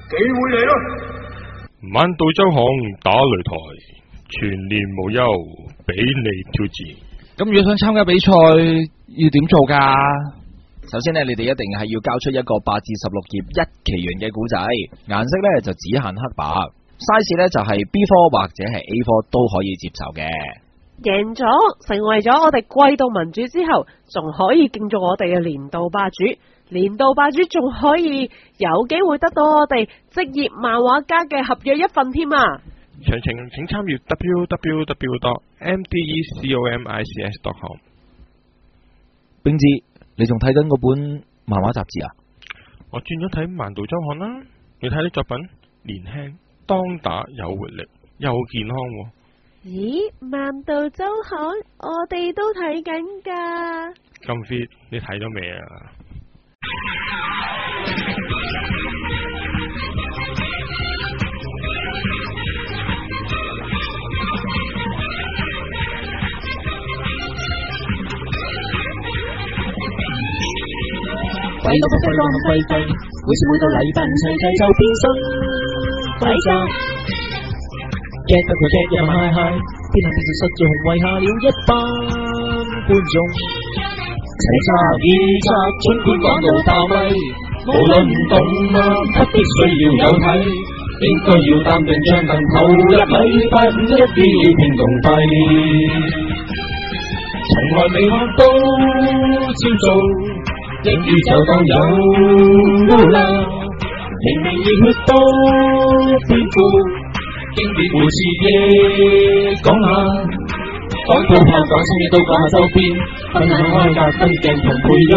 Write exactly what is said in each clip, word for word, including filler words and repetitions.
機會嚟啦！ 晚到周行打擂台，全年無憂，俾你挑戰。 咁如果想參加比賽，要點做噶？首先呢，你哋一定係要交出一個八至十六頁一期元嘅古仔，顏色呢就只限黑白 ，size 呢就係 B 四或者係 A 四都可以接受嘅。 贏咗，成為咗我哋季度民主之後，仲可以競逐我哋嘅年度霸主。年度霸主仲可以有機會得到我哋職業漫畫家嘅合約一份添啊！ 詳情請參閱 w w w dot m d e comics dot com。 冰之，你仲睇緊嗰本漫畫雜誌啊？ 我轉咗睇《漫道周刊》啦，你睇啲作品年輕、當打、有活力、又健康喎。 咦，《漫道周刊》我哋都睇緊噶。 咁 fit，你睇咗未啊？ 為到個飛浪貴貴，每次每到禮拜五齊齊就變身快生 ，get 得佢 get 入埋嗨，邊行邊就實在紅為下了一班觀眾，齊插二插，儘管講到爆米，無論動漫不必需要有睇，應該要擔定張凳投入禮拜五一啲拼動費，從來未學到朝早。正宇宙當有啦，明明熱血都變酷，經典故事嘢講下，講到下講新嘢都講下周邊，分享開格分鏡同配音，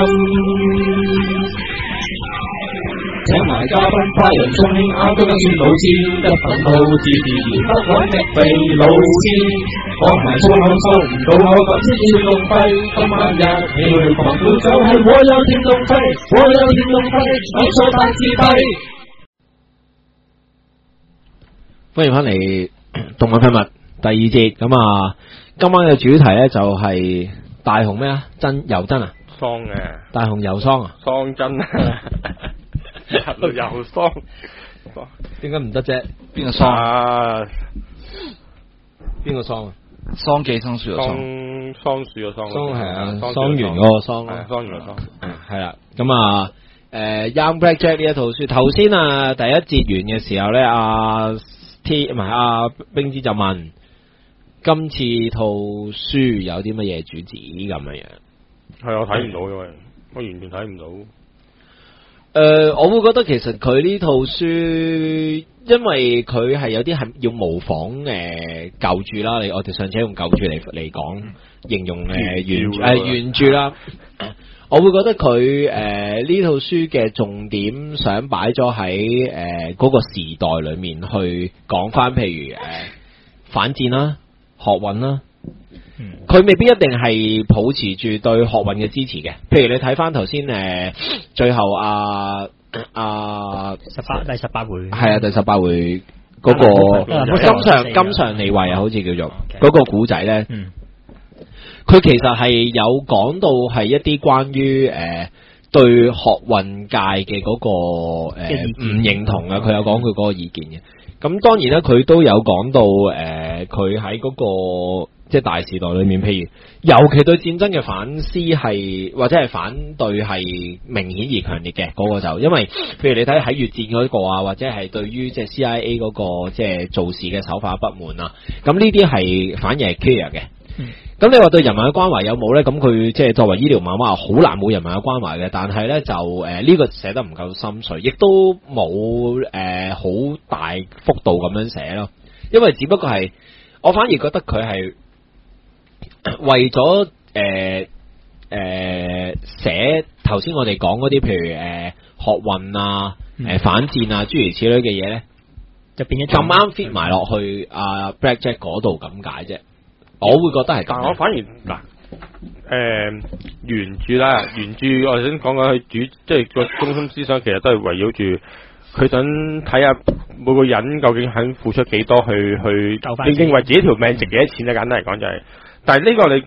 請埋嘉賓快人送慶亞都跟算老師，一份好自自然不可的肥老師，講埋粗口收唔到口感先至浪費，今晚日你去狂歡就係我有天動費，我有天動費，我錯大自閉。 歡迎翻嚟動漫廢物第二節，咁啊，今晚嘅主題咧就係大雄咩啊？真由真啊？ 桑嘅大雄由桑啊？ 桑真啊？由桑， 點解唔得啫？ 邊個桑啊？ 邊個桑啊？ 桑寄生樹個桑， 桑樹個桑， 桑係啊， 桑桑園嗰個桑咯， 桑園個桑， 係啦。咁啊，誒，Young Blackjack 呢一套書，頭先啊第一節完嘅時候咧，阿 T 唔係阿冰之就問，今次套書有啲乜嘢主旨咁樣樣？ 係我睇唔到，因為我完全睇唔到。 誒、呃，我會覺得其實佢呢套書，因為佢係有啲係要模仿誒舊著啦，你我哋上次用舊著嚟嚟講形容誒、呃、原誒、呃、原著啦，我會覺得佢誒呢套書嘅重點想擺咗喺誒嗰個時代裏面去講翻，譬如誒、呃、反戰啦、學運啦。佢未必一定係抱持住對學運嘅支持嘅，譬如你睇翻頭先誒，最後啊啊十八第十八回係啊第十八回嗰、那個金上金上利惠啊，好似叫做嗰、okay. 個古仔咧，佢、嗯、其實係有講到係一啲關於誒、呃、對學運界嘅嗰、那個誒唔、呃、認同啊，佢有講佢嗰個意見嘅。咁當然咧，佢都有講到誒，佢喺嗰個即係大時代裏面，譬如尤其對戰爭嘅反思係或者係反對係明顯而強烈嘅嗰、那個就，因為譬如你睇喺越戰嗰個啊，或者係對於即係 C I A 嗰個即係做事嘅手法不滿啊，咁呢啲係反而係 clear 嘅。咁、嗯、你話對人民嘅關懷有冇咧？咁佢即係作為醫療漫畫，好難冇人民嘅關懷嘅。但係咧就誒呢、呃這個寫得唔夠深邃，亦都冇誒好大幅度咁樣寫咯。因為只不過係我反而覺得佢係為咗誒誒寫頭先我哋講嗰啲，譬如誒、呃、學運啊、誒、呃、反戰啊諸如此類嘅嘢咧，就變咗咁啱 fit 埋落去啊 Blackjack 嗰度咁解啫。我會覺得係， 但我反而嗱，誒、呃、原著啦，原著我頭先講緊佢主，即係個中心思想，其實都係圍繞住佢想睇下每個人究竟肯付出幾多去去，究竟為自己條命值幾多錢咧？簡單嚟講就係、是，但係呢個你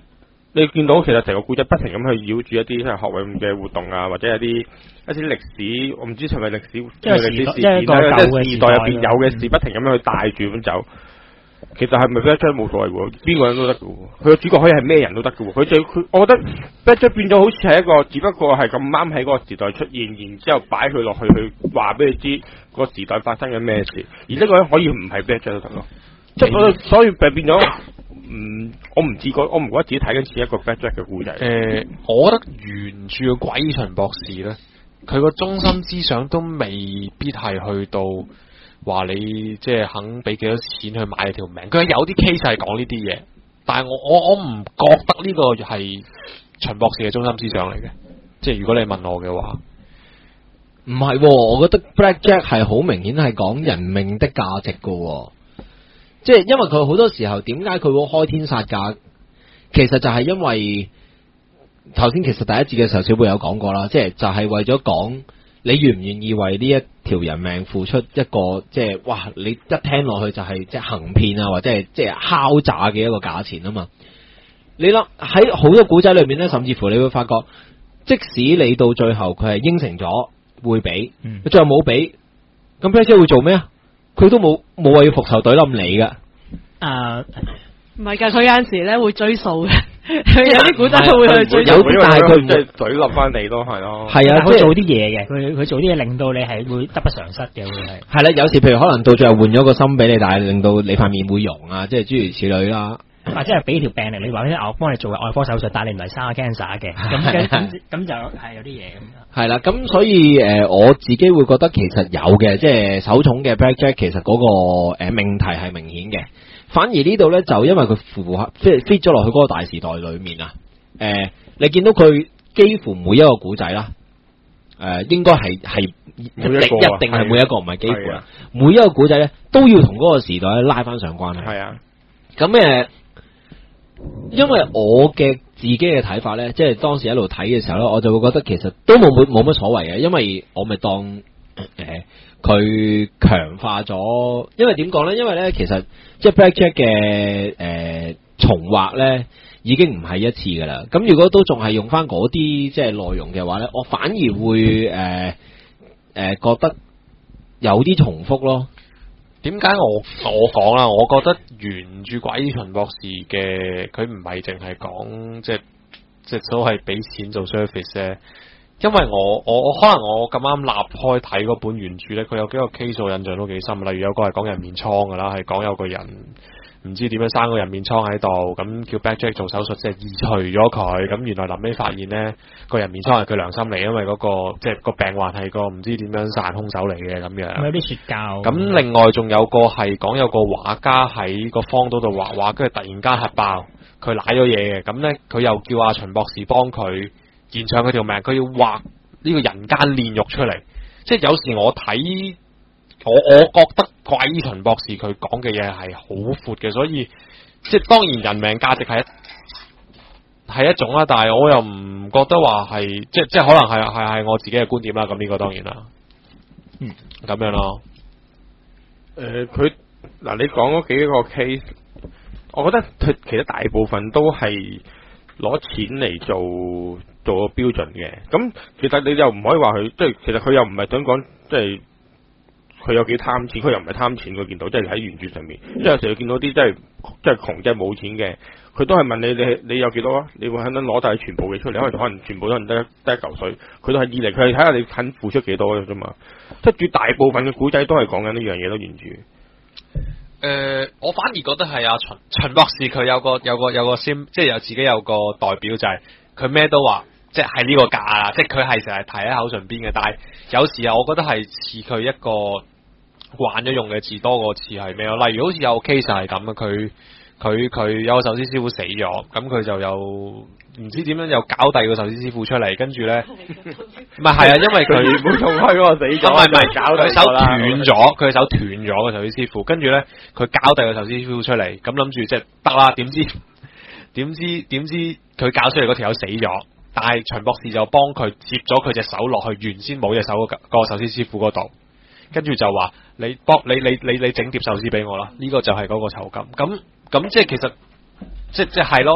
你見到其實成個故仔不停咁去繞住一啲即係學運嘅活動啊，或者係一啲一啲歷史，我唔知係咪歷史， 即係時代， 歷史事件一個舊嘅時代入邊有嘅事，不停咁樣去帶住咁走。其實係咪 Blackjack 冇所謂喎？邊個人都得嘅喎，佢個主角可以係咩人都得嘅喎。佢最佢，我覺得 Blackjack 變咗好似係一個，只不過係咁啱喺嗰個時代出現，然之後擺佢落去，去話俾你知個時代發生緊咩事。而呢個人可以唔係 Blackjack 都得咯。即係所所以變咗，嗯，我唔知我唔覺得自己睇緊似一個 Blackjack 嘅故仔。 誒、呃，我覺得原著嘅鬼秦博士咧，佢個中心思想都未必係去到。話你即係肯俾幾多錢去買你條命，佢有啲 case 係講呢啲嘢，但係我我我唔覺得呢個係秦博士嘅中心思想嚟嘅。即係如果你問我嘅話， 唔係、哦，我覺得 Blackjack 係好明顯係講人命的價值噶、哦，即係因為佢好多時候點解佢會開天殺價，其實就係因為頭先其實第一節嘅時候小貝有講過啦，即係就係為咗講。你願唔願意為呢一條人命付出一個即係哇？你一聽落去就係即係行騙啊，或者係即係敲詐嘅一個價錢啊嘛？你諗喺好多古仔裏面咧，甚至乎你會發覺，即使你到最後佢係應承咗會俾，嗯、最後冇俾，咁 Blackjack 會做咩啊？佢都冇冇話要復仇隊冧你噶。 啊， 唔係㗎，佢有陣時咧會追數嘅。佢有啲古仔會去追， 有但係佢唔係懟落翻你咯，係咯。 係啊， 佢做啲嘢嘅，佢佢做啲嘢令到你係會得不償失嘅，會係。 係啦，有時譬如可能到最後換咗個心俾你，但係令到你塊面會溶啊，即係諸如此類啦。 或者係俾條病嚟，你話俾我幫你做外科手術，但係你唔係生 cancer 嘅，咁咁咁就係有啲嘢咁。 係啦，咁所以誒、呃，我自己會覺得其實有嘅，即係手重嘅 Blackjack 其實嗰、那個誒、呃、命題係明顯嘅。反而呢度咧就因為佢符合即係 fit 咗落去嗰個大時代裏面啊，誒、呃，你見到佢幾乎每一個古仔啦，誒、呃，應該係係一定一定係每一個唔係幾乎啦，每一個古仔咧都要同嗰個時代拉翻上關係。係啊，咁誒、呃，因為我嘅自己嘅睇法咧，即係當時一路睇嘅時候咧，我就會覺得其實都冇冇冇乜所謂嘅，因為我咪當誒。呃佢強化咗，因為點講咧？因為咧，其實即係 Blackjack 嘅誒重畫咧，已經唔係一次噶啦。咁如果都仲係用翻嗰啲即係內容嘅話咧，我反而會誒誒、呃呃、覺得有啲重複咯。 點解我我講啦？我覺得原著鬼秦博士嘅佢唔係淨係講即係即係所謂俾錢做 service 啫。因為我我我可能我咁啱立開睇嗰本原著咧，佢有幾個 case 我印象都幾深，例如有個係講人面瘡噶啦，係講有個人唔知點樣生個人面瘡喺度，咁叫 Blackjack 做手術即係移除咗佢，咁原來臨尾發現咧個人面瘡係佢良心嚟，因為嗰、那個即係個病患係個唔知點樣殺人兇手嚟嘅咁樣。 有啲説教。咁另外仲有個係講有個畫家喺個荒島度畫畫，跟住突然間核爆，佢瀨咗嘢嘅，咁咧佢又叫阿秦博士幫佢延長佢條命，佢要畫呢個人間煉獄出嚟。即係有時我睇，我我覺得鬼秦博士佢講嘅嘢係好闊嘅，所以即係當然人命價值係一係一種啦，但係我又唔覺得話係即係即係可能係係係我自己嘅觀點啦。咁呢個當然啦，嗯，咁樣咯。 誒、呃，佢嗱你講嗰幾個 case，我覺得佢其實大部分都係攞錢嚟做做個標準嘅，咁其實你又唔可以話佢，即係其實佢又唔係想講，即係佢有幾貪錢，佢又唔係貪錢。佢見到即係喺原著上面，即係有時候見到啲即係即係窮，即係冇錢嘅，佢都係問你你你有幾多啊？你會肯定攞晒全部嘅出嚟，可能可能全部都係得得一嚿水，佢都係二嚟，佢係睇下你肯付出幾多嘅啫嘛。即係絕大部分嘅古仔都係講緊呢樣嘢咯，原著。 誒、呃，我反而覺得係阿秦秦博士佢有個有個有個先，即係有自己有個代表，就係佢咩都話，即係係呢個價啦，即係佢係成日提喺口唇邊嘅。但係有時候我覺得係似佢一個慣咗用嘅字多過似係咩咯。例如好似有 case 係咁嘅，佢佢佢有個壽司師傅死咗，咁佢就有唔知點樣又搞第二個壽司師傅出嚟，跟住咧唔係係啊，因為佢冇同開嗰個死咗， 唔係唔係搞佢手斷咗，佢手斷咗個壽司師傅，跟住咧佢搞第二個壽司師傅出嚟，咁諗住即係得啦，點知點知點知佢搞出嚟嗰條友死咗，但係秦博士就幫佢接咗佢隻手落去原先冇隻手嗰個個壽司師傅嗰度，跟住就話你幫你你你你整碟壽司俾我啦，呢、這個就係嗰個酬金。咁咁即係其實即即係咯。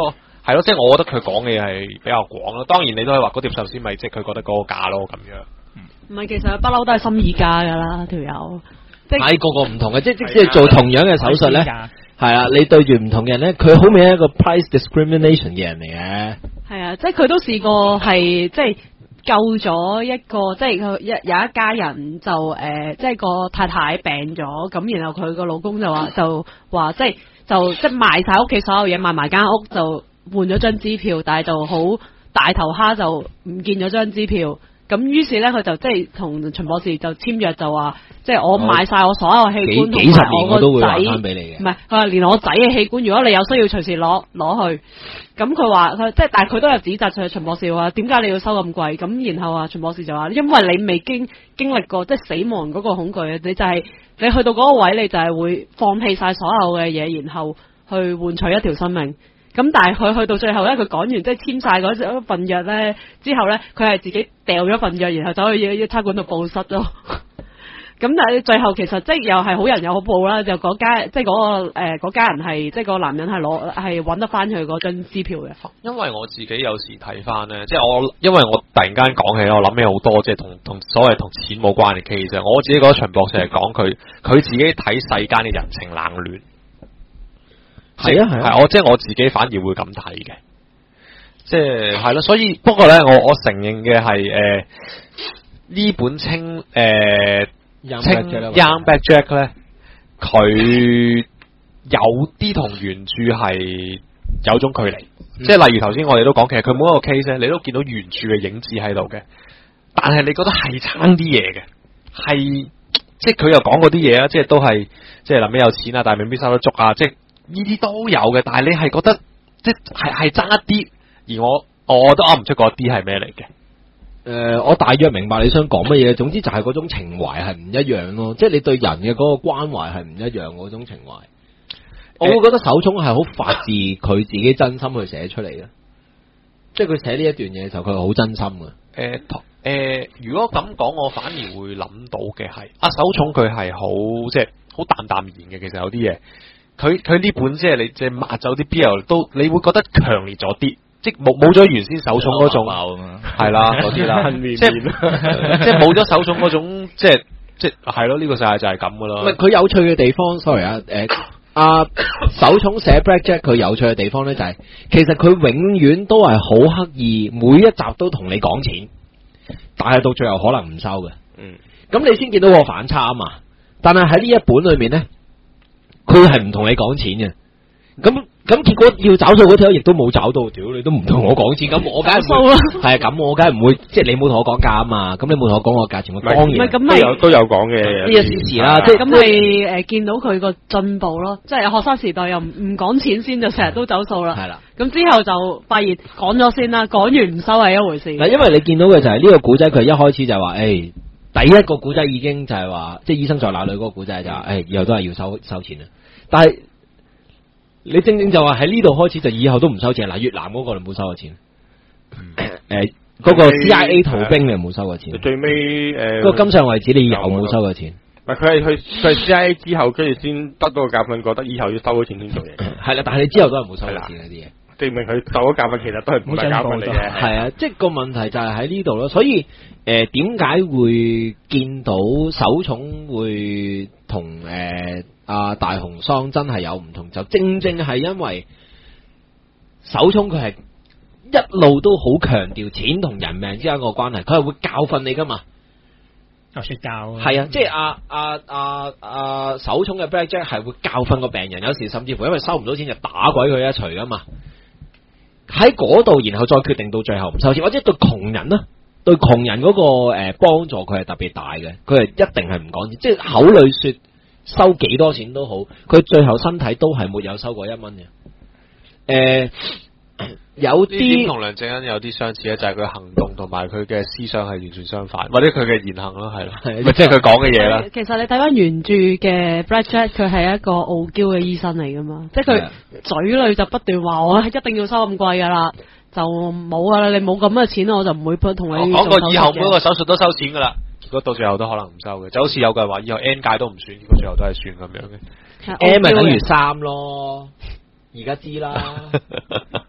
係咯，即係我覺得佢講嘅嘢係比較廣咯。當然你都可以話嗰碟壽司咪即係佢覺得嗰個價咯咁樣。 唔係，其實不嬲都係心意價㗎啦，條友。即係個個唔同嘅，即即使係做同樣嘅手術咧，係啦，你對住唔同嘅人咧，佢好明顯係一個 price discrimination 嘅人嚟嘅。 係啊，即係佢都試過係即係救咗一個，即係佢有有一家人就誒、呃，即係個太太病咗，咁然後佢個老公就話就話即係就即係賣晒屋企所有嘢，賣埋間屋就換咗張支票，但係就好大頭蝦就唔見咗張支票。咁於是咧，佢就即係同秦博士就簽約，就話即係我賣晒我所有器官， 幾幾十年我都會還仔翻俾你嘅。 唔係，佢話連我仔嘅器官，如果你有需要，隨時攞攞去。咁佢話佢即係，但係佢都有指責秦博士話點解你要收咁貴？咁然後啊，秦博士就話因為你未經經歷過即係死亡嗰個恐懼，你就係、是、你去到嗰個位，你就係會放棄晒所有嘅嘢，然後去換取一條生命。咁但係佢去到最後咧，佢講完即係簽晒嗰份約咧之後咧，佢係自己掉咗份約，然後走去餐館度報失咯。咁但係最後其實即係又係好人有好報啦，就嗰家即係嗰個誒嗰、呃、家人係即係個男人係攞係揾得翻佢嗰張支票嘅。 因為我自己有時睇翻咧，即係我因為我突然間講起，我諗起好多即係同同所謂同錢冇關嘅 case。我自己覺得秦博士係講佢佢自己睇世間嘅人情冷暖。係啊係啊，我即係我自己反而會咁睇嘅，即係係咯。所以不過咧，我我承認嘅係誒呢本清誒、呃、清 Young Black Jack 咧，佢有啲同原著係有種距離。嗯、即係例如頭先我哋都講，其實佢每一個 case 咧，你都見到原著嘅影子喺度嘅，但係你覺得係差啲嘢嘅，係即係佢又講嗰啲嘢啊，即係都係即係臨尾有錢啊，但係未必收得足啊，即係。呢啲都有嘅，但係你係覺得即係係爭一啲，而我我都噏唔出嗰啲係咩嚟嘅。誒、 呃，我大約明白你想講乜嘢，總之就係嗰種情懷係唔一樣咯，即係你對人嘅嗰個關懷係唔一樣嗰種情懷。我會覺得手塚係好發自佢自己真心去寫出嚟嘅，即係佢寫呢一段嘢嘅時候，佢係好真心嘅。誒、 呃、誒、呃，如果咁講，我反而會諗到嘅係阿手塚佢係好即係好淡淡然嘅，其實有啲嘢。佢佢呢本即係你即係抹走啲 B L 都，你會覺得強烈咗啲，即係冇冇咗原先手塚嗰種，係啦嗰啲啦，即係即係冇咗手塚嗰種，即係即係係咯，呢個世界就係咁噶啦。 唔係佢有趣嘅地方 ，sorry 啊，誒阿手塚寫 Black Jack 佢有趣嘅地方咧就係、是，其實佢永遠都係好刻意，每一集都同你講錢，但係到最後可能唔收嘅。嗯，咁你先見到個反差啊嘛。但係喺呢一本裏面咧。佢係唔同你講錢嘅，咁咁結果要找數嗰條亦都冇找到，屌你都唔同我講錢，咁我梗係唔會係啊，咁我梗係唔會，即係你冇同我講價啊嘛，咁你冇同我講我價錢，我當然都有都有講嘅， 呢個支持啦，即係咁係誒見到佢個進步咯，即係學生時代又唔唔講錢先，就成日都走數啦，係啦，咁之後就發現講咗先啦，講完唔收係一回事。 嗱，因為你見到嘅就係呢個古仔，佢一開始就話誒。欸第一個古仔已經就係話，即係醫生在哪裏嗰個古仔就話，誒，以後都係要收收錢啦。但係你正正就話喺呢度開始就以後都唔收錢。嗱，越南嗰個你冇收過錢，誒、嗯，嗰、呃嗰個 C I A 逃兵你冇收過錢。 最尾誒，呃、 個金上為止你有冇收過錢？ 唔係佢係去佢係 C I A 之後，跟住先得到個教訓，覺得以後要收咗錢先做嘢。係啦，但係你之後都係冇收過錢嗰啲嘢。 證明佢受咗教訓，其實都係唔係教訓嚟嘅。 係啊，即係個問題就係喺呢度咯。所以誒，點解會見到手塚會同誒阿大雄桑真係有唔同？就正正係因為手塚佢係一路都好強調錢同人命之間個關係，佢係會教訓你噶嘛。 我說教係啊，即係阿阿阿阿手塚嘅 Black Jack 係會教訓個病人，有時甚至乎因為收唔到錢就打鬼佢一錘噶嘛。喺嗰度，然後再決定到最後唔收錢，或者對窮人啦，對窮人嗰個誒幫助佢係特別大嘅，佢係一定係唔講錢，即係口裏說收幾多錢都好，佢最後身體都係沒有收過一蚊嘅。誒、呃。有啲同梁正恩有啲相似咧，就係、是、佢行動同埋佢嘅思想係完全相反，或者佢嘅言行咯，係咯，咪即係佢講嘅嘢啦。 其實你睇翻原著嘅 Black Jack， 佢係一個傲嬌嘅醫生嚟噶嘛，即係佢嘴裏就不斷話我一定要收咁貴噶啦，就冇噶啦，你冇咁嘅錢我就唔會同你講過以後每個手術都收錢噶啦，結果到最後都可能唔收嘅，就好似有個人話以後 N 屆都唔算，結果最後都係算咁樣嘅。 M 咪等於三咯，而家知啦。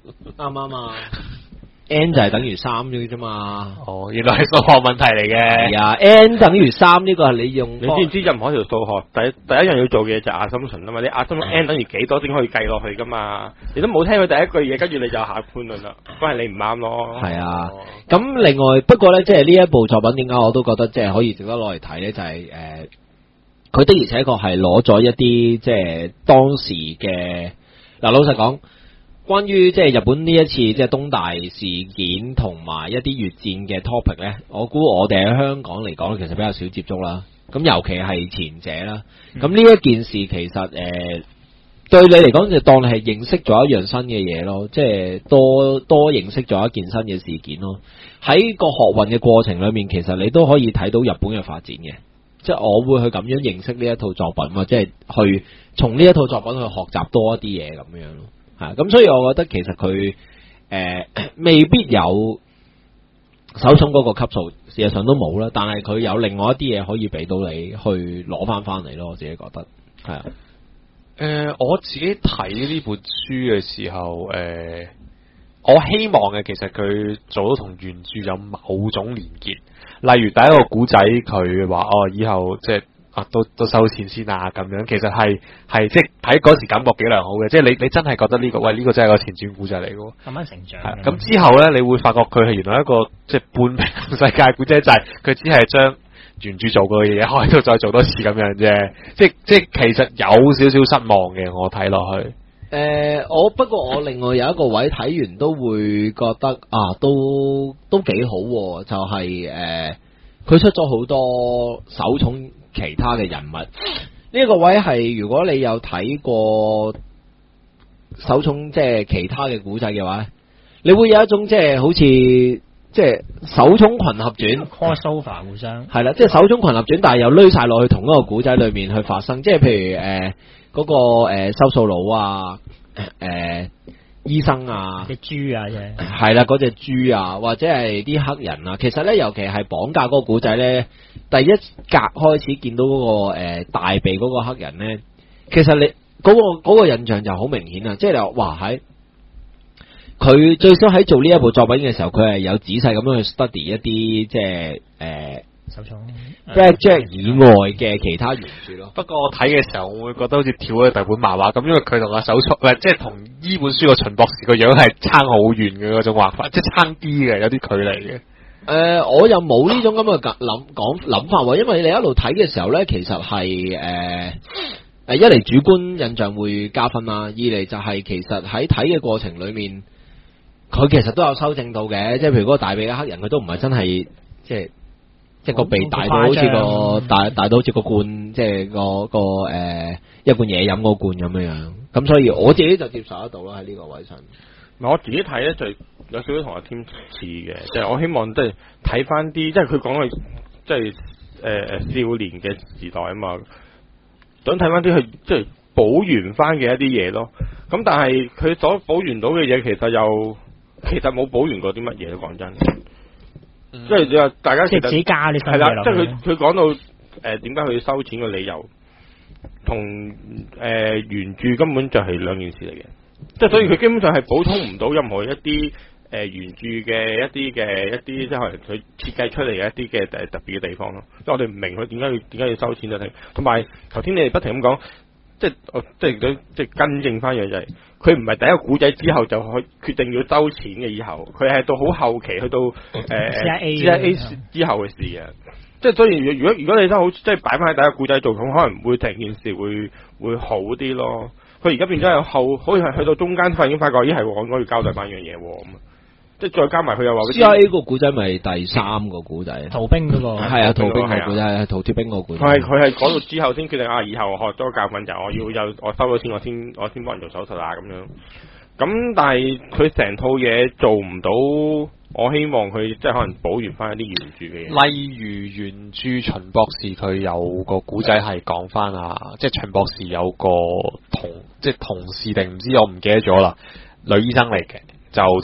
啱唔啱啊 ？n 就係等於三啫嘛。 哦，原來係數學問題嚟嘅。 係啊 ，n 等於三呢個係你用。 你知唔知任何一條數學第一第一樣要做嘅嘢就係 assumption 啊嘛？你 assumption n 等於幾多先可以計落去噶嘛？你都冇聽佢第一句嘢，跟住你就下判論啦，關係你唔啱咯。 係啊，咁另外不過咧，即係呢一部作品點解我都覺得即係可以值得攞嚟睇咧？就係、是、誒，佢、呃、的而且確係攞咗一啲即係當時嘅嗱，老實講。關於即係日本呢一次即係東大事件同埋一啲越戰嘅 topic 咧，我估我哋喺香港嚟講其實比較少接觸啦。咁尤其係前者啦。咁呢一件事其實誒、呃、對你嚟講就當你係認識咗一樣新嘅嘢咯，即係多多認識咗一件新嘅事件咯。喺個學運嘅過程裏面，其實你都可以睇到日本嘅發展嘅。即係我會去咁樣認識呢一套作品，或者係去從呢一套作品去學習多一啲嘢咁樣咯。咁、啊、所以我覺得其實佢誒、呃、未必有手塚嗰個級數，事實上都冇啦。但係佢有另外一啲嘢可以俾到你去攞翻翻嚟咯。我自己覺得係啊。 誒、呃，我自己睇呢本書嘅時候，誒、呃，我希望嘅其實佢做到同原著有某種連結。例如第一個古仔，佢話哦，以後即係。啊，都都收錢先啊，咁樣其實係係即係睇嗰時感覺幾良好嘅，即係你你真係覺得呢、這個喂呢、這個真係個前傳故仔嚟嘅， 慢慢成長。 咁之後咧，你會發覺佢係原來一個即係半平世界故仔，就係、是、佢只係將原著做過嘅嘢喺度再做多次咁樣啫。即即係其實有少少失望嘅，我睇落去。誒、 呃，我不過我另外有一個位睇完都會覺得啊，都都幾好、啊，就係、是、誒，佢、呃、出咗好多手塚。其他嘅人物呢一、這個位係，如果你有睇過手塚即係其他嘅古仔嘅話，你會有一種即係好似即係手塚群俠傳 crossover 互相係啦，即係手塚群俠傳，但係又攏晒落去同一個古仔裏面去發生，即係譬如誒嗰、呃那個誒、呃、收數佬啊，誒、呃。醫生啊， 隻豬啊，啫係啦，嗰隻豬啊，或者係啲黑人啊，其實咧，尤其係綁架嗰個古仔咧，第一格開始見到嗰、那個誒、呃、大鼻嗰個黑人咧，其實你嗰、那個嗰、那個印象就好明顯啊，即係你話哇喺佢最少喺做呢一部作品嘅時候，佢係有仔細咁樣去 study 一啲即係誒手塚 BLACKJACK 以外嘅其他原著咯。 不過我睇嘅時候，我會覺得好似跳咗第本漫畫咁，因為佢同阿手塚唔係即係同呢本書個秦博士個樣係差好遠嘅嗰種畫法，即係差啲嘅，有啲距離嘅。誒、 呃，我又冇呢種咁嘅諗講諗法喎，因為你一路睇嘅時候咧，其實係誒誒一嚟主觀印象會加分啦，二嚟就係其實喺睇嘅過程裏面，佢其實都有修正到嘅，即係譬如嗰個大鼻嘅黑人，佢都唔係真係即係。即係個鼻大到好似個大大到好似個罐，即係個個誒、呃、一罐嘢飲嗰罐咁樣樣。咁所以我自己就接受得到啦，喺呢個位上。 我自己睇咧就有少少同阿添似嘅，即係我希望即係睇翻啲，即係佢講嘅即係誒誒少年嘅時代啊嘛，想睇翻啲去即係補完翻嘅一啲嘢咯。咁但係佢所補完到嘅嘢，其實又其實冇補完過啲乜嘢，講真。嗯、即係你話大家其實自己加啲係啦，即係佢佢講到誒點解佢要收錢嘅理由，同誒、呃、原著根本就係兩件事嚟嘅。即係所以佢基本上係補充唔到任何一啲誒、呃、原著嘅一啲嘅一啲即係可能佢設計出嚟嘅一啲嘅誒特別嘅地方咯。即係我哋唔明佢點解要點解要收錢就係。同埋頭先你哋不停咁講，即係我即係即係更正翻嘢就係。佢唔係第一個古仔之後就去決定要收錢嘅，以後佢係到好後期去到誒 C I A C I A 之後嘅事啊！即係所以如果如果你真係好即係擺翻喺第一個古仔做，咁可能會成件事會會好啲咯。佢而家變咗係後，好似係去到中間，發現發覺咦係我應該要交代翻樣嘢咁，即係再加埋佢又話 C I A 個古仔咪第三個古仔， 逃兵嗰個係啊，逃兵個古仔係逃脫兵個古仔。 佢係佢係講到之後先決定啊，以後學咗教訓就我要有我收咗錢，我先我先幫人做手術啊咁樣。咁但係佢成套嘢做唔到，我希望佢即係可能補完翻一啲原著嘅嘢。 例如原著秦博士佢有個古仔係講翻啊，即係秦博士有個同即係同事定唔知我唔記得咗啦，女醫生嚟嘅，就即係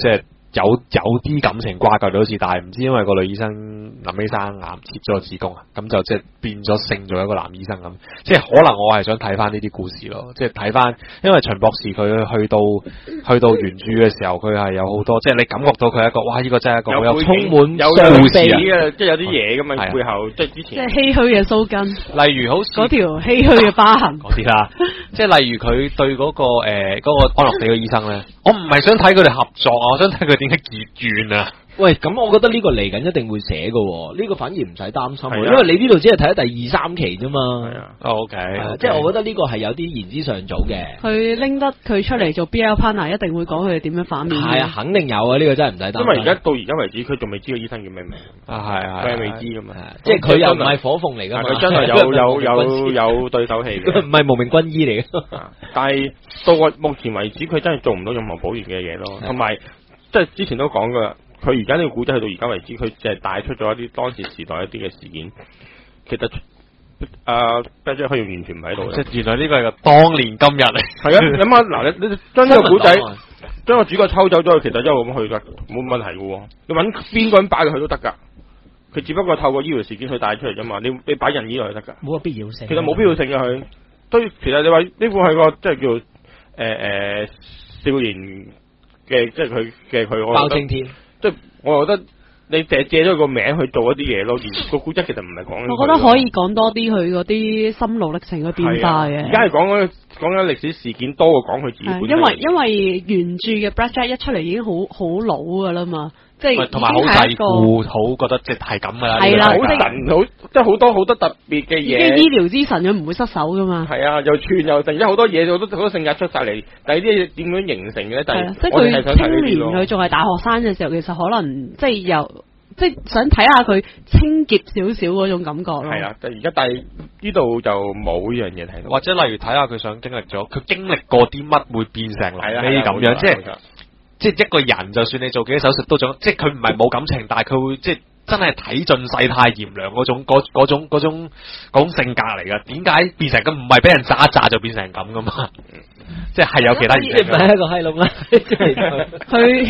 有有啲感情掛鈎到好似，但係唔知因為個女醫生臨尾生癌切咗個子宮啊，咁就即係變咗性做一個男醫生咁，即係可能我係想睇翻呢啲故事咯，即係睇翻，因為秦博士佢去到去到原著嘅時候，佢係有好多，即係你感覺到佢係一個，哇！呢、這個真係一個好有充滿有故事嘅，即係有啲嘢咁嘛背後，即係之前即係唏噓嘅鬚根， 例如好似嗰條唏噓嘅疤痕嗰啲啦，即係例如佢對嗰、那個誒嗰、呃那個安樂死嘅醫生咧，我唔係想睇佢哋合作啊，我想睇佢點解結怨啊。 喂，咁我覺得呢個嚟緊一定會寫嘅，呢、這個反而唔使擔心，因啊為你呢度只係睇咗第二三期啫嘛。 係啊， 哦 OK，, 啊 okay. 即係我覺得呢個係有啲言之尚早嘅。 佢拎得佢出嚟做 B L partner，一定會講佢哋點樣反面。 係啊，肯定有啊，呢、這個真係唔使擔心。 因為而家到而家為止，佢仲未知個醫生叫咩名啊，係係佢係未知噶嘛， 即係佢又唔係火鳳嚟噶嘛， 佢將來有有有有對手戲嘅， 唔係無名軍醫嚟嘅。 但係到我目前為止，佢真係做唔到任何補完嘅嘢咯，同埋即係之前都講過。佢而家呢個古仔去到而家為止，佢淨係帶出咗一啲當時時代一啲嘅事件。其實啊 Blackjack 可以完全唔喺度， 即係原來呢個係個當年今日嚟。 係啊，諗下嗱，你你將呢個古仔將個主角抽走咗，其實一路咁去㗎，冇問題嘅喎。你揾邊個人擺佢去都得㗎。佢只不過透過醫療事件去帶出嚟啫嘛。你你擺人醫落去得㗎， 冇個必要性。 其實冇必要性嘅佢。都其實你話呢副係個即係叫誒誒少年嘅，即係佢嘅佢包青天。 即係我又覺得你淨係借咗個名去做一啲嘢咯，而個古質其實唔係講。 我覺得可以講多啲佢嗰啲心路歷程嘅變化嘅。 而家係講緊講緊歷史事件多過講佢自己本身。 因為因為原著嘅 Blackjack 一出嚟已經好好老噶啦嘛，即係同埋好細故，好覺得即係咁噶啦。 係啦， 好神好即係好多好多特別嘅嘢。 醫療之神佢唔會失手噶嘛。 係啊，又串又突然之間好多嘢，好多好多性格出晒嚟，但係啲嘢點樣形成嘅？但係即係佢青年，佢仲係大學生嘅時候，其實可能即係又。即係想睇下佢清潔少少嗰種感覺咯。 係啊，但而家但係呢度就冇呢樣嘢睇到。 或者例如睇下佢想經歷咗，佢經歷過啲乜會變成臨尾咁樣，即係即係一個人，就算你做幾多手術都仲，即係佢唔係冇感情，但係佢會即係真係睇盡世態炎涼嗰種嗰嗰種嗰種嗰種性格嚟㗎。點解變成咁？唔係俾人炸一炸就變成咁噶嘛？即係有其他原因。 唔係一個閪窿啦， 佢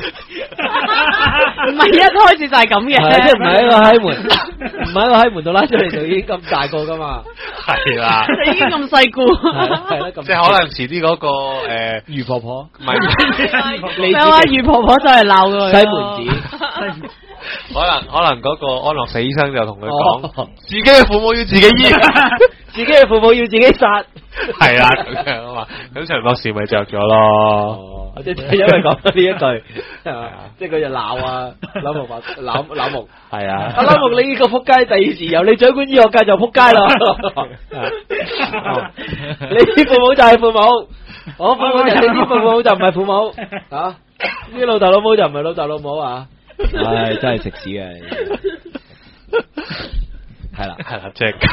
唔係一開始就係咁嘅， 即係唔係一個閪門，唔係一個閪門度拉出嚟就已經咁大個噶嘛。 係啦， 你已經咁細個， 係啦， 即係可能遲啲嗰個誒余婆婆， 唔係你話余婆婆就係鬧佢西門子。 可能可能嗰個安樂死醫生就同佢講，自己嘅父母要自己醫， 自己嘅父母要自己殺， 係啦咁樣啊嘛。咁陳博士咪着咗咯， 即係因為講呢一句，即係佢就鬧啊，柳木話柳柳木係啊， 阿柳木你呢個撲街，第二時由你掌管醫學界就撲街啦。你啲父母就係父母，我父母就你啲父母就唔係父母啊，啲老豆老母就唔係老豆老母啊。唉，真係食屎嘅，係啦， 係啦，即係，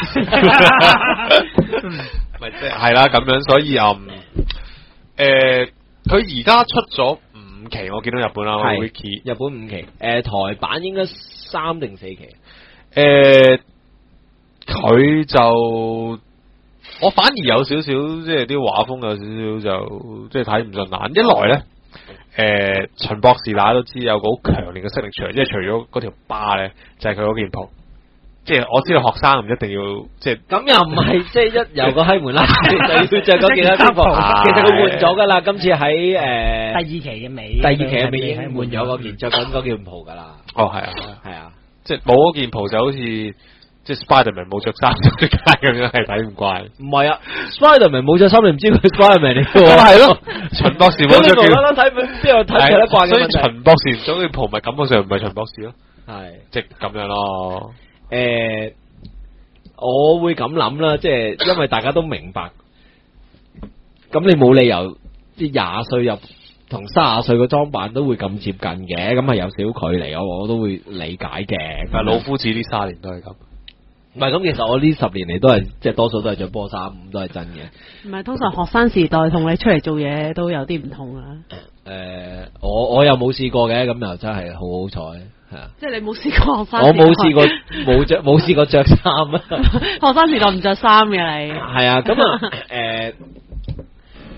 咪即係係啦，咁樣，所以嗯，誒，佢而家出咗五期，我見到日本啦，Wiki， 日本五期，誒，台版應該三定四期， 誒，佢就我反而有少少，即係啲畫風有少少就即係睇唔順眼，一來咧。誒、呃，秦博士大家都知有個好強烈嘅色力場，即係除咗嗰條疤咧，就係佢嗰件袍。即係我知道學生唔一定要，即係咁又唔係，即係一由個閪門啦，就要着嗰件衫袍。其實佢換咗噶啦，今次喺誒、呃、 第二期嘅尾， 第二期嘅尾已經換咗嗰件着緊嗰件袍噶啦。 哦，係啊， 係啊， 即係冇嗰件袍就好似。即係 Spiderman 冇着衫出街咁樣，係睇唔慣。 唔係啊 ，Spiderman 冇着衫，你唔知佢 Spiderman 嚟嘅。 係咯，秦博士冇着件。 咁你睇邊度睇睇得慣嘅問題？ 所以秦博士着件袍咪感覺上唔係秦博士咯。 係， 即係咁樣咯。 誒、呃，我會咁諗啦，即係因為大家都明白，咁你冇理由啲廿歲入同卅歲嘅裝扮都會咁接近嘅，咁係有少距離，我我都會理解嘅。 但老夫子呢三年都係咁。 唔係咁，其實我呢十年嚟都係即係多數都係着波衫，咁都係真嘅。 唔係通常學生時代同你出嚟做嘢都有啲唔同啊。 誒、呃，我我又冇試過嘅，咁又真係好好彩，係啊。 即係你冇試過學生時代？ 我冇試過冇着冇試過着衫啊。 學生時代唔着衫嘅你。 係啊，咁啊誒，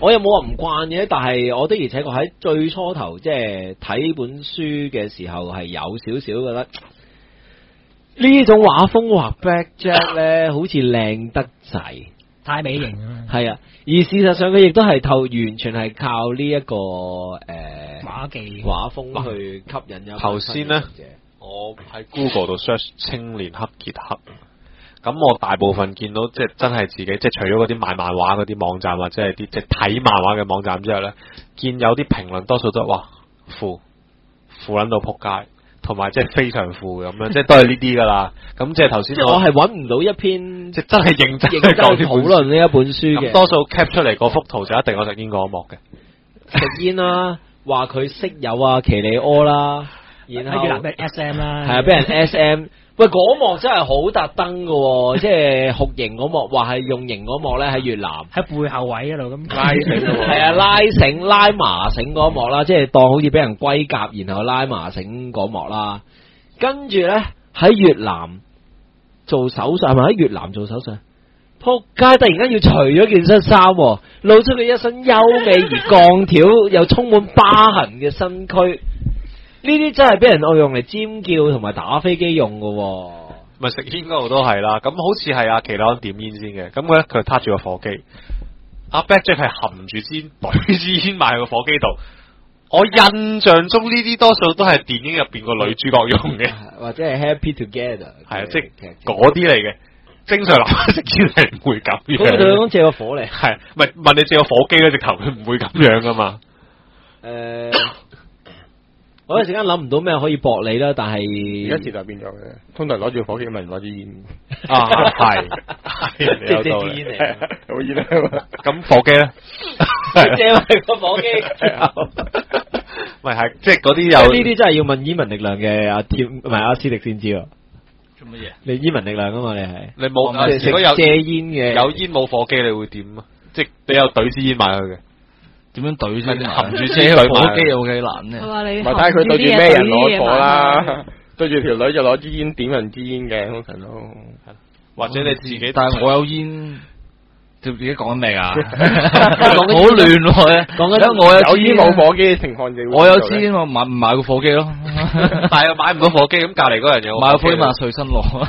我又冇話唔慣嘅，但係我的而且確喺最初頭即係睇本書嘅時候係有少少覺得呢種畫風畫 Blackjack 咧，好似靚得滯， 太美型啊！ 係啊，而事實上佢亦都係透完全係靠呢、這、一個誒畫技畫風去吸引咗。 頭先咧，我喺 Google 度 search 青年黑傑克。咁我大部分見到即係真係自己，即係除咗嗰啲賣漫畫嗰啲網站或者係啲即係睇漫畫嘅網站之後咧，見有啲評論多數都係哇負負撚到撲街，同埋即係非常負咁樣，即係都係呢啲噶啦。咁即係頭先， 即係我係揾唔到一篇即係真係認真認真討論呢一本書嘅。 多數 cap 出嚟嗰幅圖就一定我食煙嗰一幕嘅， 食煙啦，話佢識友啊，奇里柯啦，然後越南俾人 S M 啦， 係啊，俾人 S M。喂，嗰幕真係好特登嘅，即係酷刑嗰幕，話係用刑嗰幕咧喺越南， 喺背後位嗰度咁拉繩， 係啊，拉繩拉麻繩嗰幕啦，即係當好似俾人龜甲，然後拉麻繩嗰幕啦。跟住咧喺越南做手術，係咪喺越南做手術？仆街！突然間要除咗件恤衫，露出佢一身優美而鋼條又充滿疤痕嘅身軀。呢啲真係俾人愛用嚟尖叫同埋打飛機用嘅， 咪食煙嗰度都係啦。咁好似係阿奇朗點煙先嘅，咁咧佢撻住個火機，阿 Blackjack 係含住支懟支煙埋去個火機度。我印象中呢啲多數都係電影入邊個女主角用嘅， 或者係 Happy Together， 係啊，即係嗰啲嚟嘅。正常男食煙係唔會咁樣。 咁佢對講借個火嚟， 係咪問你借個火機咧？直頭佢唔會咁樣噶嘛。 誒、呃。我一時間諗唔到咩可以駁你啦，但係而家時代變咗嘅，通常攞住火機咪攞支煙啊，係係有道理， 好煙啊！ 咁火機咧， 借埋個火機， 咪係即係嗰啲有呢啲真係要問煙民力量嘅阿添，唔係阿斯迪先知喎。 做乜嘢？ 你煙民力量啊嘛，你係你冇如果有借煙嘅， 有煙冇火機，你會點啊？即係你有懟支煙埋去嘅。點樣懟先？含住支火機有幾難咧？ 咪睇下佢對住咩人攞火啦，對住條女就攞支煙點人支煙嘅，通常都或者你自己。 但係我有煙，就自己講緊咩啊？講緊好亂喎！講緊我有有煙冇火機嘅情況就我有支煙，我買唔買個火機咯？ 但係又買唔到火機，咁隔離嗰人有買個火機買隨身攞。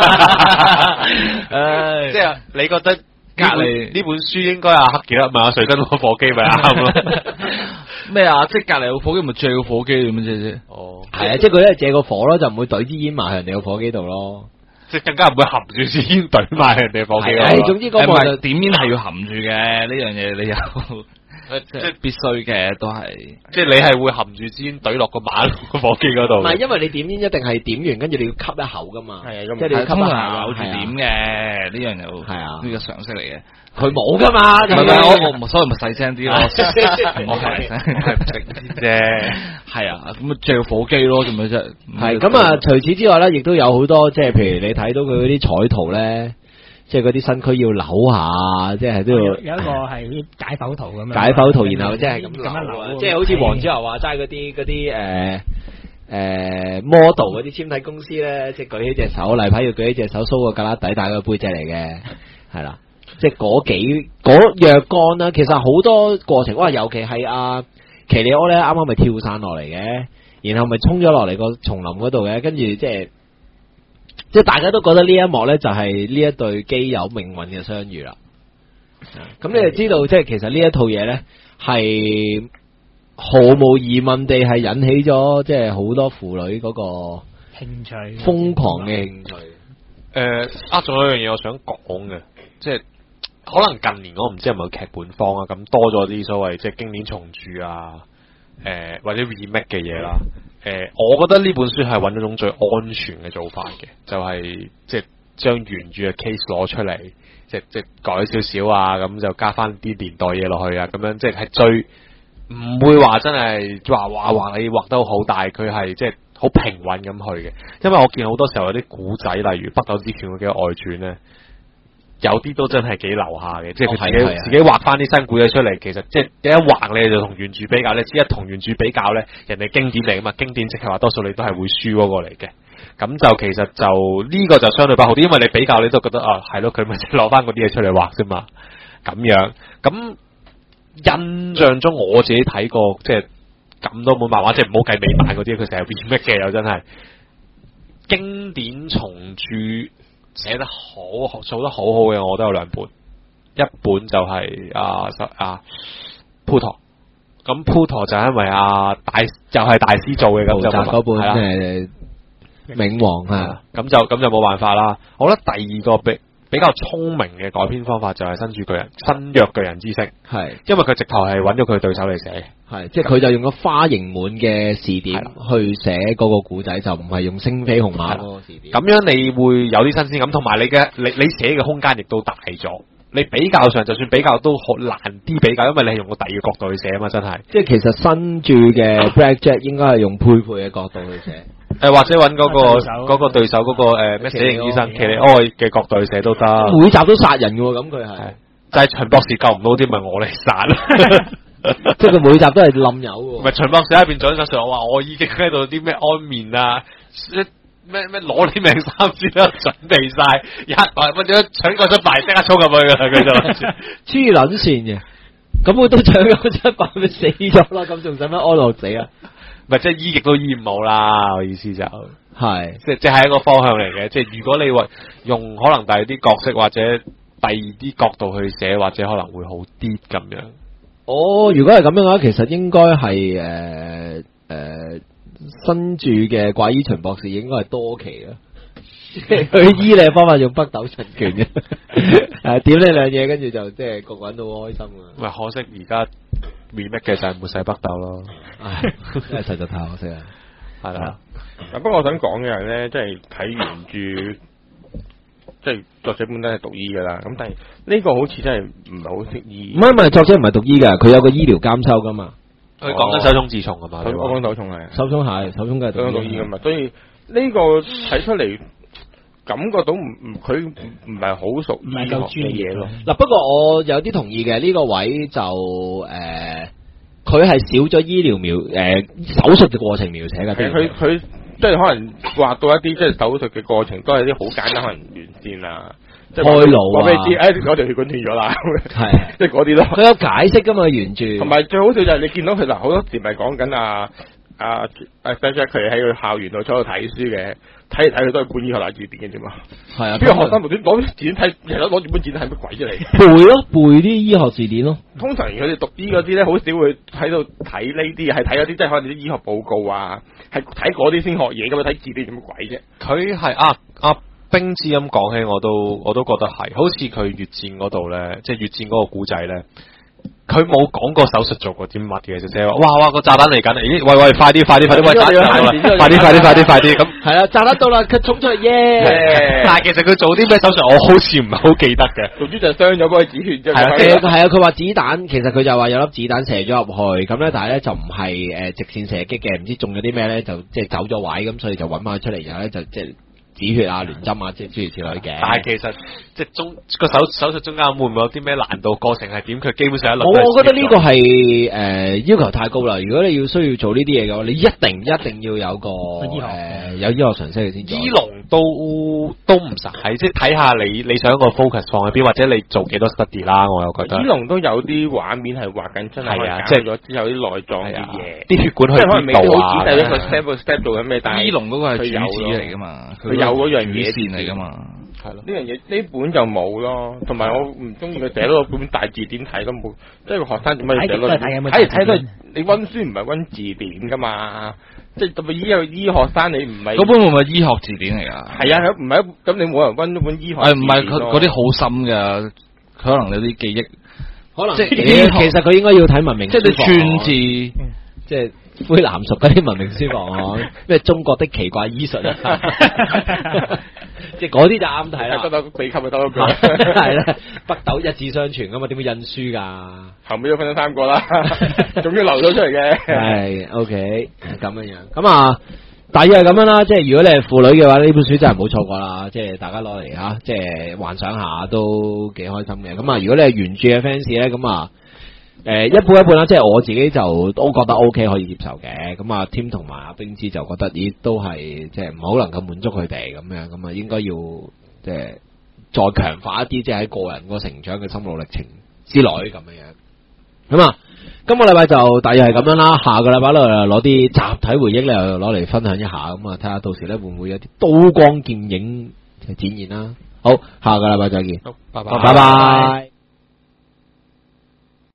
誒，即係你覺得？隔籬呢本書應該阿黑傑克問阿瑞登攞火機咪啱咯？ 咩啊？即係隔籬有火機咪借個火機咁啫啫。 哦， 係啊，即係佢咧借個火咯，就唔會懟支煙埋去人哋個火機度咯。 即係更加唔會含住支煙懟埋人哋火機。 係，總之嗰幕就點煙係要含住嘅呢樣嘢，你有即係必須嘅，都係。 即係你係會含住支煙懟落個馬個火機嗰度。 唔係，因為你點煙一定係點完，跟住你要吸一口噶嘛。係啊，即係你要吸一口有住點嘅呢樣又係啊， 呢個常識嚟嘅。 佢冇噶嘛， 唔係我我所以咪細聲啲咯。我係我係唔識啫。 係啊， 咁啊借個火機咯，做咩啫？ 係咁啊！除此之外咧，亦都有好多即係譬如你睇到佢嗰啲彩圖咧。即係嗰啲身軀要扭下，即係都要有一個係解剖圖咁樣。 解剖圖，然後即係咁咁樣扭， 即係好似黃子華話齋嗰啲嗰啲誒誒 model 嗰啲纖體公司咧，即係舉起隻手，例牌要舉起隻手 show 個旮旯底，帶個背脊嚟嘅，係啦，即係嗰幾嗰若干啦。其實好多過程，哇！尤其係阿奇里柯咧，啱啱咪跳傘落嚟嘅，然後咪衝咗落嚟個叢林嗰度嘅，跟住即係。即係大家都覺得呢一幕咧，就係呢一對基友命運嘅相遇啦。咁你就知道，即係其實呢一套嘢咧，係毫無疑問地係引起咗即係好多婦女嗰個興趣、 瘋狂嘅興趣。 誒，呃，仲有一樣嘢我想講嘅，即係可能近年我唔知係咪劇本方啊，咁多咗啲所謂即係經典重鑄啊，誒、呃、或者 remake 嘅嘢啦。誒、呃，我覺得呢本書係揾咗種最安全嘅做法嘅，就係、是、即係將原著嘅 case 攞出嚟，即係即係改少少啊，咁就加翻啲年代嘢落去啊，咁樣即係係最唔會話真係話話話你畫得好，但係佢係即係好平穩咁去嘅。因為我見好多時候有啲古仔，例如《北斗之拳》嗰幾個外傳咧。有啲都真係幾流下嘅，即係佢自己、哦、自己畫翻啲新古仔出嚟，其實即係你一畫你就同原著比較，你只一同原著比較咧，人哋經典嚟啊嘛，經典即係話多數你都係會輸嗰個嚟嘅，咁就其實就呢、這個就相對不好啲，因為你比較你都覺得啊係咯，佢咪攞翻嗰啲嘢出嚟畫啫嘛，咁樣咁印象中我自己睇過，即係咁多本漫畫，即係唔好計美版嗰啲，佢成日 remake 嘅又真係經典重鑄寫得好，做得好好嘅，我都有兩本，一本就係啊啊鋪陀，咁鋪陀就係因為啊大又係大師做嘅，咁就嗰本誒冥王啊， 咁就咁就冇辦法啦。我覺得第二個比比較聰明嘅改編方法就係新著巨人新約巨人之星， 係因為佢直頭係揾咗佢對手嚟寫， 係即係佢就用個花形滿嘅視點去寫嗰個古仔，就唔係用星飛紅馬嗰個視點。 咁樣你會有啲新鮮感，同埋你嘅你你寫嘅空間亦都大咗。你比較上就算比較都好難啲比較，因為你係用個第二個角度去寫啊嘛，真係。 即係其實新著嘅 Blackjack 應該係用佩佩嘅角度去寫。 誒或者揾嗰、嗰個嗰個對手嗰、嗰個誒咩死刑醫生奇里安嘅角度去寫都得。 每集都殺人嘅喎，咁佢係就係秦博士救唔到啲，咪我嚟殺。 即係佢每集都係冧友喎。 唔係秦博士喺入邊做緊手術，我話我已經喺度啲咩安眠啊，咩咩攞啲命三先啦，準備晒一百蚊咗搶個出牌，即刻衝入去噶啦，佢就黐撚線嘅。咁佢都搶咗出牌，咪死咗啦？咁仲使乜安樂死啊？ 唔係即係醫極都醫唔好啦，我意思就係即係即係一個方向嚟嘅。即係如果你話用可能第二啲角色或者第二啲角度去寫，或者可能會好啲咁樣。 哦，如果係咁樣嘅話，其實應該係誒誒新著嘅怪醫秦博士應該係多期啦。佢醫你嘅方法用北斗神拳嘅，誒點呢兩嘢，跟住就即係個個人都好開心啊！ 喂，可惜而家 remake 嘅就係末世北斗咯， 唉，真係實在太可惜啦， 係啦。 嗱，不過我想講嘅係咧，即係睇原著，即係作者本身係讀醫噶啦，咁但係呢個好似真係唔係好識醫。 唔係唔係，作者唔係讀醫㗎，佢有個醫療監修噶嘛。 佢講緊手塚治虫㗎嘛？ 我講手塚係， 手塚係手塚梗係讀讀醫㗎嘛，所以呢個睇出嚟。感覺到唔唔佢唔唔係好熟醫學嘅嘢咯。 嗱，不過我有啲同意嘅呢、這個位就誒，佢、呃、係少咗醫療描誒、呃、手術嘅過程描寫嘅。 佢佢即係可能畫到一啲即係手術嘅過程都係啲好簡單，可能完線啊，即係開腦啊， 話俾你知，誒我條血管斷咗啦， 係即係嗰啲咯。 佢有解釋㗎嘛原著。同埋最好笑就係你見到佢嗱好多時咪講緊啊啊啊 Blackjack 佢喺佢校園度坐度睇書嘅。睇嚟睇去都係本醫學大字典嘅啫嘛，係啊，邊個學生無端攞字典睇，其實攞住本字典睇乜鬼啫你？ 背咯，背啲醫學字典咯。 通常佢哋讀醫嗰啲咧，好少會喺度睇呢啲，係睇嗰啲即係可能啲醫學報告啊，係睇嗰啲先學嘢噶嘛，睇字典做乜鬼啫？ 佢係啊啊冰之咁講起，我都我都覺得係，好似佢越戰嗰度咧，即係越戰嗰個古仔咧。佢冇講過手術做過啲乜嘅，就即係話，哇哇個炸彈嚟緊，咦喂喂，快啲快啲快啲，喂炸彈到啦，快啲快啲快啲快啲咁， 係啊，炸彈到啦，佢衝出嚟耶！ 但係其實佢做啲咩手術，我好似唔係好記得嘅， 總之就傷咗嗰個止血啫。 係啊，係啊，佢話子彈，其實佢就話有粒子彈射咗入去，咁咧，但係咧就唔係誒直線射擊嘅，唔知中咗啲咩咧，就即係走咗位，咁所以就揾翻佢出嚟，然後咧就即係。止血啊、聯針啊，即係諸如此類嘅。 但係其實即係中個手手術中間會唔會有啲咩難度？過程係點？佢基本上一輪。 我覺得呢個係誒、呃、要求太高啦。如果你要需要做呢啲嘢嘅話，你一定一定要有個誒、呃、有醫學常識嘅先做。 醫龍都都唔使，即係睇下你你想個 focus 放喺邊，或者你做幾多 study 啦。我又覺得。醫龍都有啲畫面係畫緊真係啊，即係咗之後啲內臟嘅嘢， 啲血管去邊度啊？ 即係可能未好仔細一個 step step 做緊咩？但係醫龍嗰個係主旨嚟㗎嘛， 佢有嗰樣嘢線嚟㗎嘛。 係咯，呢樣嘢呢本就冇咯，同埋我唔中意佢寫嗰本大字典睇都冇，即係個學生點解要寫嗰？睇嚟睇都你溫書唔係溫字典噶嘛，即係特別醫有醫學生你唔係嗰本會唔會醫學字典嚟噶？ 係啊，唔係咁你冇人溫嗰本醫學。 誒唔係佢嗰啲好深噶，佢可能有啲記憶， 可能即係其實佢應該要睇文明， 即係你串字， 即係。灰藍熟嗰啲文明書房，咩中國的奇怪醫術啊，即係嗰啲就啱睇啦。 得得秘笈就得咗句， 係啦，北斗一紙相傳噶嘛，點會印書噶？ 後尾都分咗三個啦，仲要流咗出嚟嘅。 係 OK 咁樣樣，咁啊，大約係咁樣啦。即係如果你係婦女嘅話，呢本書真係唔好錯過啦。即係大家攞嚟吓，即係幻想下都幾開心嘅。咁啊，如果你係原著嘅 fans 咧，咁啊。誒、呃，一半一半啦，即係我自己就都覺得 O K 可以接受嘅。咁啊，Tim 同埋阿冰之就覺得，咦，都係即係唔好能夠滿足佢哋咁樣，咁啊，應該要即係再強化一啲，即係喺個人個成長嘅心路歷程之內咁樣樣。 咁啊，今個禮拜就大約係咁樣啦。下個禮拜咧攞啲集體回憶咧，攞嚟分享一下。咁啊，睇下到時咧會唔會有啲刀光劍影嘅展現啦。好，下個禮拜再見。 好，拜拜， 拜拜。